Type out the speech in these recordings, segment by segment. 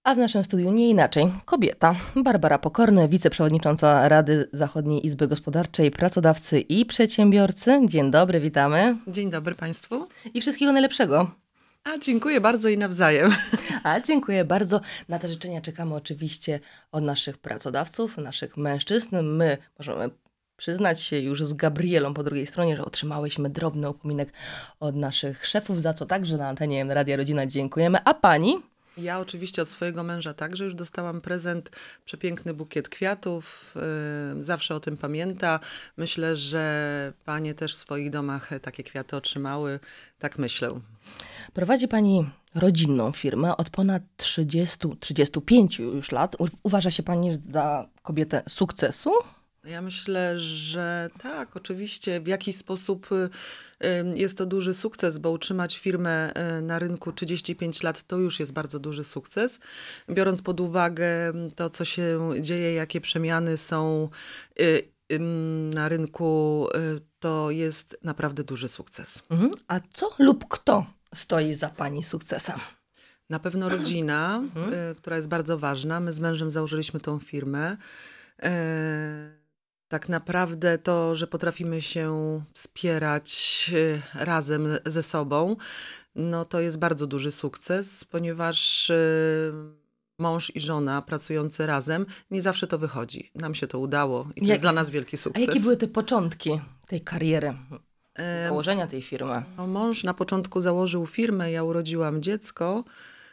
A w naszym studiu nie inaczej. Kobieta. Barbara Pokorny, wiceprzewodnicząca Rady Zachodniej Izby Gospodarczej, pracodawcy i przedsiębiorcy. Dzień dobry, witamy. Dzień dobry Państwu. I wszystkiego najlepszego. A dziękuję bardzo i nawzajem. A dziękuję bardzo. Na te życzenia czekamy oczywiście od naszych pracodawców, naszych mężczyzn. My możemy przyznać się już z Gabrielą po drugiej stronie, że otrzymałyśmy drobny upominek od naszych szefów, za co także na antenie Radia Rodzina dziękujemy. A pani? Ja oczywiście od swojego męża także już dostałam prezent, przepiękny bukiet kwiatów, zawsze o tym pamięta. Myślę, że panie też w swoich domach takie kwiaty otrzymały, tak myślę. Prowadzi pani rodzinną firmę od ponad 35 już lat. Uważa się pani za kobietę sukcesu? Ja myślę, że tak, oczywiście w jakiś sposób jest to duży sukces, bo utrzymać firmę na rynku 35 lat to już jest bardzo duży sukces. Biorąc pod uwagę to, co się dzieje, jakie przemiany są na rynku, to jest naprawdę duży sukces. A co lub kto stoi za pani sukcesem? Na pewno rodzina, która jest bardzo ważna. My z mężem założyliśmy tą firmę. Tak naprawdę to, że potrafimy się wspierać razem ze sobą, no to jest bardzo duży sukces, ponieważ mąż i żona pracujący razem, nie zawsze to wychodzi. Nam się to udało i to jest dla nas wielki A sukces. jakie były te początki tej kariery, założenia tej firmy? No, mąż na początku założył firmę, ja urodziłam dziecko.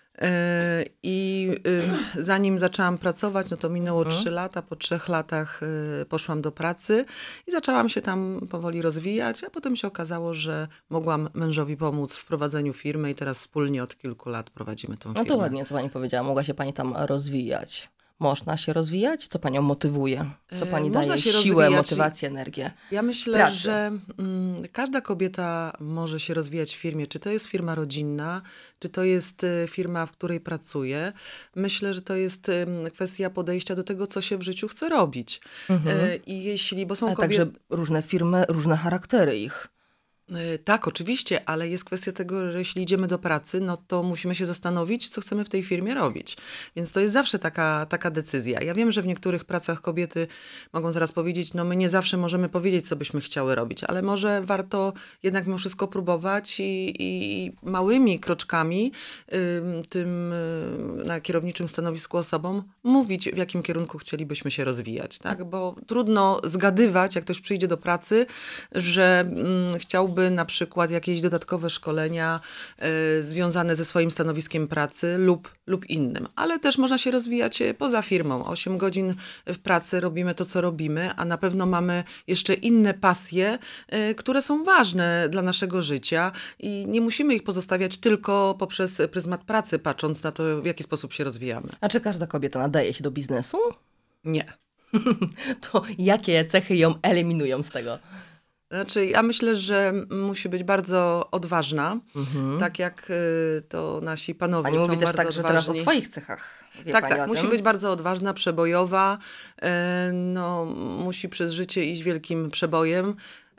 I zanim zaczęłam pracować, no to minęło 3 lata. Po 3 latach poszłam do pracy i zaczęłam się tam powoli rozwijać, a potem się okazało, że mogłam mężowi pomóc w prowadzeniu firmy i teraz wspólnie od kilku lat prowadzimy tą firmę. No to ładnie, co pani powiedziała. Mogła się pani tam rozwijać. Można się rozwijać? Co panią motywuje? Co pani Można daje się siłę, rozwijać. motywację, energię? Ja myślę, pracy. że każda kobieta może się rozwijać w firmie. Czy to jest firma rodzinna, czy to jest firma, w której pracuje. Myślę, że to jest kwestia podejścia do tego, co się w życiu chce robić. I jeśli, bo są Ale kobiety... także różne firmy, różne charaktery ich. Tak, oczywiście, ale jest kwestia tego, że jeśli idziemy do pracy, no to musimy się zastanowić, co chcemy w tej firmie robić. Więc to jest zawsze taka decyzja. Ja wiem, że w niektórych pracach kobiety mogą zaraz powiedzieć, no my nie zawsze możemy powiedzieć, co byśmy chciały robić, ale może warto jednak mimo wszystko próbować i małymi kroczkami tym na kierowniczym stanowisku osobom mówić, w jakim kierunku chcielibyśmy się rozwijać. Tak? Bo trudno zgadywać, jak ktoś przyjdzie do pracy, że chciałby na przykład jakieś dodatkowe szkolenia związane ze swoim stanowiskiem pracy lub innym. Ale też można się rozwijać poza firmą. 8 godzin w pracy robimy to, co robimy, a na pewno mamy jeszcze inne pasje, które są ważne dla naszego życia i nie musimy ich pozostawiać tylko poprzez pryzmat pracy, patrząc na to, w jaki sposób się rozwijamy. A czy każda kobieta nadaje się do biznesu? Nie. To jakie cechy ją eliminują z tego? Znaczy, ja myślę, że musi być bardzo odważna, tak jak to nasi panowie Pani są mówi też bardzo tak, że teraz o odważni. swoich cechach. Wie Tak, pani tak. o Musi tym? być bardzo odważna, przebojowa. No, musi przez życie iść wielkim przebojem,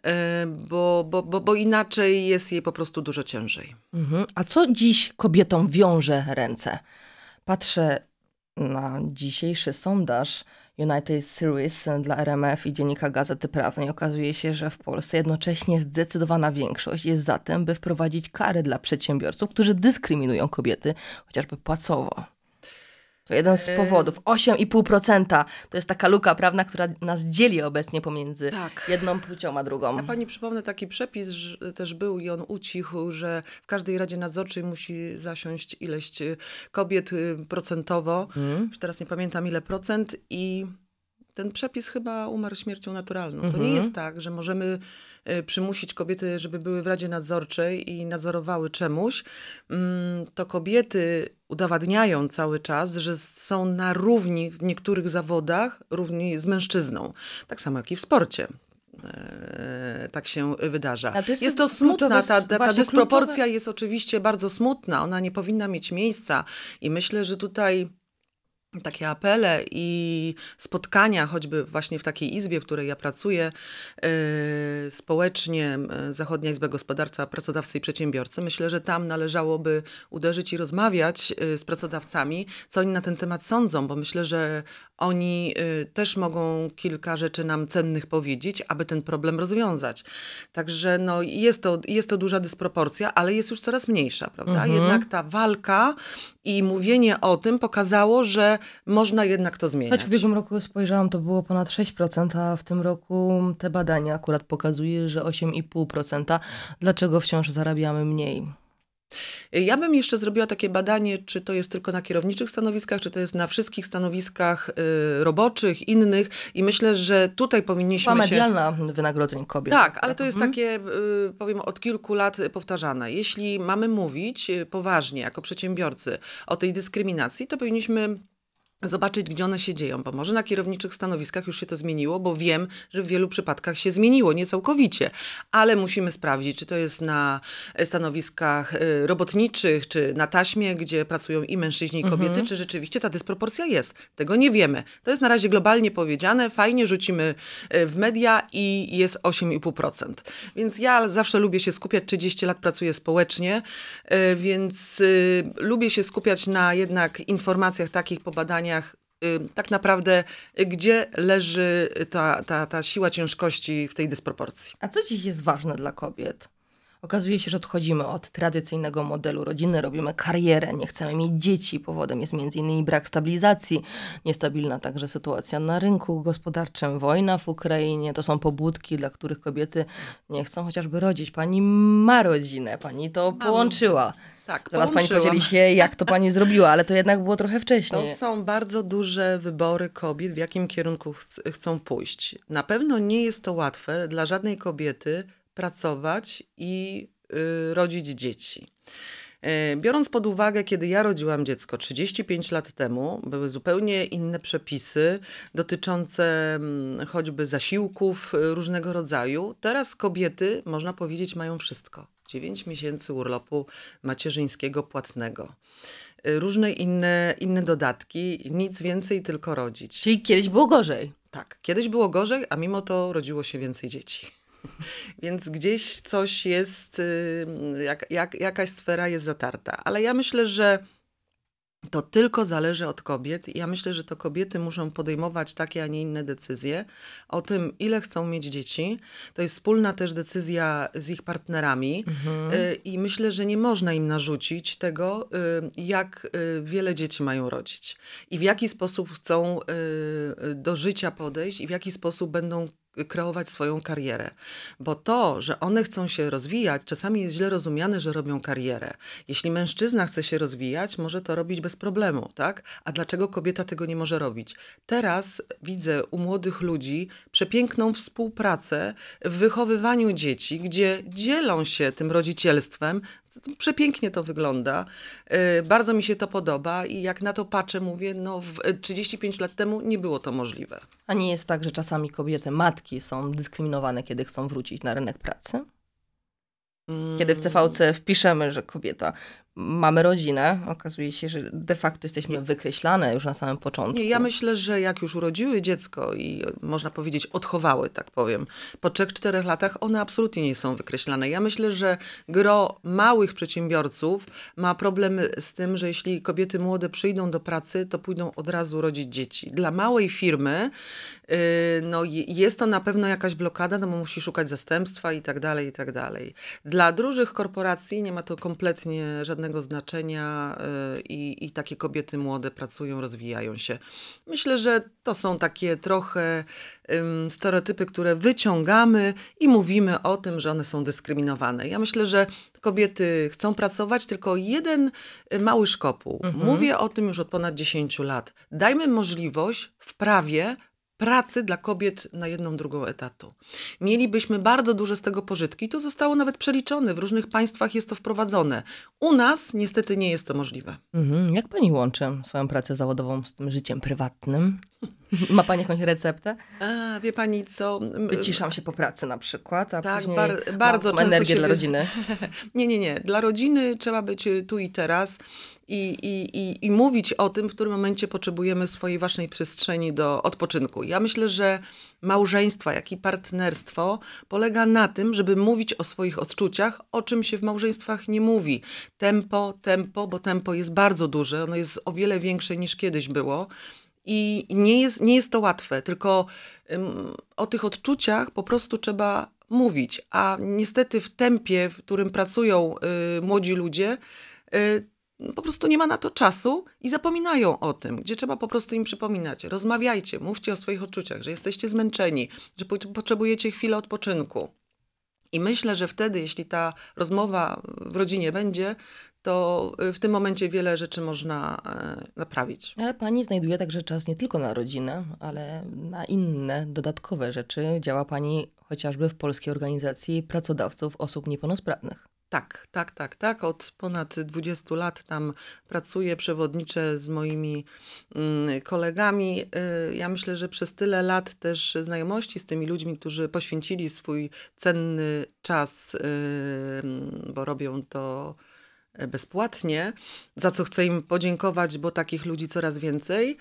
bo inaczej jest jej po prostu dużo ciężej. A co dziś kobietom wiąże ręce? Patrzę na dzisiejszy sondaż United Series dla RMF i Dziennika Gazety Prawnej. Okazuje się, że w Polsce jednocześnie zdecydowana większość jest za tym, by wprowadzić kary dla przedsiębiorców, którzy dyskryminują kobiety, chociażby płacowo. To jeden z powodów. 8,5% to jest taka luka prawna, która nas dzieli obecnie pomiędzy jedną płcią a drugą. Ja pani przypomnę taki przepis, że też był i on ucichł, że w każdej Radzie Nadzorczej musi zasiąść ileś kobiet procentowo. Już teraz nie pamiętam ile procent i ten przepis chyba umarł śmiercią naturalną. To nie jest tak, że możemy przymusić kobiety, żeby były w Radzie Nadzorczej i nadzorowały czemuś. To kobiety udowadniają cały czas, że są na równi w niektórych zawodach, równi z mężczyzną. Tak samo jak i w sporcie. Tak się wydarza. Jest to smutna, ta dysproporcja jest oczywiście bardzo smutna. Ona nie powinna mieć miejsca i myślę, że tutaj takie apele i spotkania, choćby właśnie w takiej izbie, w której ja pracuję, społecznie, Zachodnia Izba Gospodarcza, Pracodawcy i Przedsiębiorcy, myślę, że tam należałoby uderzyć i rozmawiać z pracodawcami, co oni na ten temat sądzą, bo myślę, że oni też mogą kilka rzeczy nam cennych powiedzieć, aby ten problem rozwiązać. Także no, jest to duża dysproporcja, ale jest już coraz mniejsza, prawda? Jednak ta walka i mówienie o tym pokazało, że można jednak to zmieniać. Choć w ubiegłym roku spojrzałam, to było ponad 6%, a w tym roku te badania akurat pokazuje, że 8,5%. Dlaczego wciąż zarabiamy mniej? Ja bym jeszcze zrobiła takie badanie, czy to jest tylko na kierowniczych stanowiskach, czy to jest na wszystkich stanowiskach roboczych, innych i myślę, że tutaj powinniśmy medialna wynagrodzeń kobiet. Tak, ale to jest takie, powiem, od kilku lat powtarzane. Jeśli mamy mówić poważnie jako przedsiębiorcy o tej dyskryminacji, to powinniśmy zobaczyć, gdzie one się dzieją, bo może na kierowniczych stanowiskach już się to zmieniło, bo wiem, że w wielu przypadkach się zmieniło, nie całkowicie, ale musimy sprawdzić, czy to jest na stanowiskach robotniczych, czy na taśmie, gdzie pracują i mężczyźni, i kobiety, czy rzeczywiście ta dysproporcja jest. Tego nie wiemy. To jest na razie globalnie powiedziane, fajnie rzucimy w media i jest 8,5%. Więc ja zawsze lubię się skupiać, 30 lat pracuję społecznie, więc lubię się skupiać na jednak informacjach takich po badaniach, tak naprawdę, gdzie leży ta siła ciężkości w tej dysproporcji. A co dziś jest ważne dla kobiet? Okazuje się, że odchodzimy od tradycyjnego modelu rodziny, robimy karierę, nie chcemy mieć dzieci. Powodem jest m.in. brak stabilizacji, niestabilna także sytuacja na rynku gospodarczym, wojna w Ukrainie. To są pobudki, dla których kobiety nie chcą chociażby rodzić. Pani ma rodzinę, pani to połączyła. Tak, zaraz pani podzieli się, jak to pani zrobiła, ale to jednak było trochę wcześniej. To są bardzo duże wybory kobiet, w jakim kierunku chcą pójść. Na pewno nie jest to łatwe dla żadnej kobiety pracować i rodzić dzieci. Biorąc pod uwagę, kiedy ja rodziłam dziecko 35 lat temu, były zupełnie inne przepisy dotyczące choćby zasiłków różnego rodzaju. Teraz kobiety, można powiedzieć, mają wszystko. 9 miesięcy urlopu macierzyńskiego płatnego. Różne inne dodatki, nic więcej, tylko rodzić. Czyli kiedyś było gorzej. Tak, kiedyś było gorzej, a mimo to rodziło się więcej dzieci. Więc gdzieś coś jest, jakaś sfera jest zatarta. Ale ja myślę, że to tylko zależy od kobiet. Ja myślę, że to kobiety muszą podejmować takie, a nie inne decyzje o tym, ile chcą mieć dzieci. To jest wspólna też decyzja z ich partnerami i myślę, że nie można im narzucić tego, jak wiele dzieci mają rodzić i w jaki sposób chcą do życia podejść i w jaki sposób będą kreować swoją karierę. Bo to, że one chcą się rozwijać, czasami jest źle rozumiane, że robią karierę. Jeśli mężczyzna chce się rozwijać, może to robić bez problemu, tak? A dlaczego kobieta tego nie może robić? Teraz widzę u młodych ludzi przepiękną współpracę w wychowywaniu dzieci, gdzie dzielą się tym rodzicielstwem. Przepięknie to wygląda. Bardzo mi się to podoba i jak na to patrzę, mówię, 35 lat temu nie było to możliwe. A nie jest tak, że czasami kobiety, matki są dyskryminowane, kiedy chcą wrócić na rynek pracy? Kiedy w CVC wpiszemy, że kobieta, mamy rodzinę, okazuje się, że de facto jesteśmy wykreślane już na samym początku. Nie, ja myślę, że jak już urodziły dziecko i można powiedzieć odchowały, tak powiem, po 3-4 latach one absolutnie nie są wykreślane. Ja myślę, że gro małych przedsiębiorców ma problemy z tym, że jeśli kobiety młode przyjdą do pracy, to pójdą od razu rodzić dzieci. Dla małej firmy jest to na pewno jakaś blokada, bo musi szukać zastępstwa i tak dalej, i tak dalej. Dla dużych korporacji nie ma to kompletnie żadnego znaczenia i takie kobiety młode pracują, rozwijają się. Myślę, że to są takie trochę stereotypy, które wyciągamy i mówimy o tym, że one są dyskryminowane. Ja myślę, że kobiety chcą pracować, tylko jeden mały szkopuł. Mówię o tym już od ponad 10 lat. Dajmy możliwość w prawie pracy dla kobiet na 1/2 etatu. Mielibyśmy bardzo duże z tego pożytki. To zostało nawet przeliczone. W różnych państwach jest to wprowadzone. U nas niestety nie jest to możliwe. Jak pani łączy swoją pracę zawodową z tym życiem prywatnym? Ma pani jakąś receptę? A, wie pani co? Wyciszam się po pracy na przykład, a Tak, później bardzo mam często energię się dla rodziny. Nie. Dla rodziny trzeba być tu i teraz i mówić o tym, w którym momencie potrzebujemy swojej własnej przestrzeni do odpoczynku. Ja myślę, że małżeństwa, jak i partnerstwo polega na tym, żeby mówić o swoich odczuciach, o czym się w małżeństwach nie mówi. Tempo, bo tempo jest bardzo duże, ono jest o wiele większe niż kiedyś było. I nie jest to łatwe, tylko o tych odczuciach po prostu trzeba mówić. A niestety w tempie, w którym pracują młodzi ludzie, po prostu nie ma na to czasu i zapominają o tym, gdzie trzeba po prostu im przypominać. Rozmawiajcie, mówcie o swoich odczuciach, że jesteście zmęczeni, że potrzebujecie chwilę odpoczynku. I myślę, że wtedy, jeśli ta rozmowa w rodzinie będzie, to w tym momencie wiele rzeczy można naprawić. Ale pani znajduje także czas nie tylko na rodzinę, ale na inne dodatkowe rzeczy. Działa pani chociażby w Polskiej Organizacji Pracodawców Osób Niepełnosprawnych. Tak. Od ponad 20 lat tam pracuję, przewodniczę z moimi kolegami. Ja myślę, że przez tyle lat też znajomości z tymi ludźmi, którzy poświęcili swój cenny czas, bo robią to bezpłatnie, za co chcę im podziękować, bo takich ludzi coraz więcej.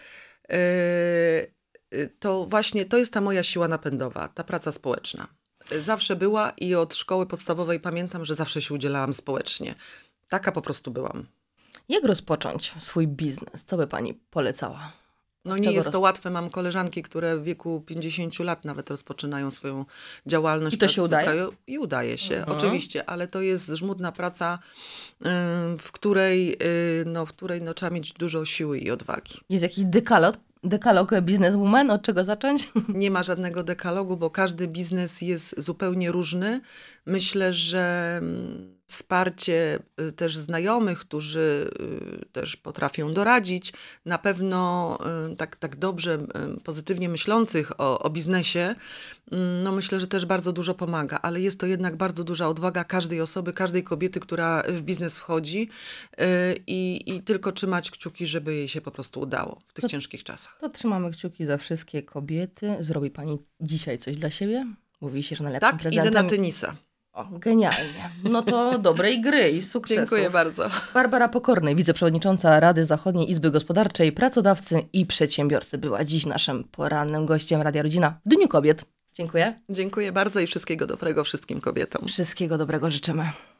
To właśnie to jest ta moja siła napędowa, ta praca społeczna. Zawsze była i od szkoły podstawowej pamiętam, że zawsze się udzielałam społecznie. Taka po prostu byłam. Jak rozpocząć swój biznes? Co by pani polecała? No nie jest to łatwe. Mam koleżanki, które w wieku 50 lat nawet rozpoczynają swoją działalność. I to się udaje? I udaje się, oczywiście, ale to jest żmudna praca, w której trzeba mieć dużo siły i odwagi. Jest jakiś dekalog bizneswoman? Od czego zacząć? Nie ma żadnego dekalogu, bo każdy biznes jest zupełnie różny. Myślę, że wsparcie też znajomych, którzy też potrafią doradzić, na pewno tak dobrze, pozytywnie myślących o biznesie, no myślę, że też bardzo dużo pomaga, ale jest to jednak bardzo duża odwaga każdej osoby, każdej kobiety, która w biznes wchodzi i tylko trzymać kciuki, żeby jej się po prostu udało w tych ciężkich czasach. To trzymamy kciuki za wszystkie kobiety. Zrobi pani dzisiaj coś dla siebie? Mówi się, że najlepszym prezentem... Tak, idę na tenisa. O, genialnie. No to dobrej gry i sukcesów. Dziękuję bardzo. Barbara Pokornej, wiceprzewodnicząca Rady Zachodniej Izby Gospodarczej, pracodawcy i przedsiębiorcy, była dziś naszym porannym gościem Radia Rodzina w Dniu Kobiet. Dziękuję. Dziękuję bardzo i wszystkiego dobrego wszystkim kobietom. Wszystkiego dobrego życzymy.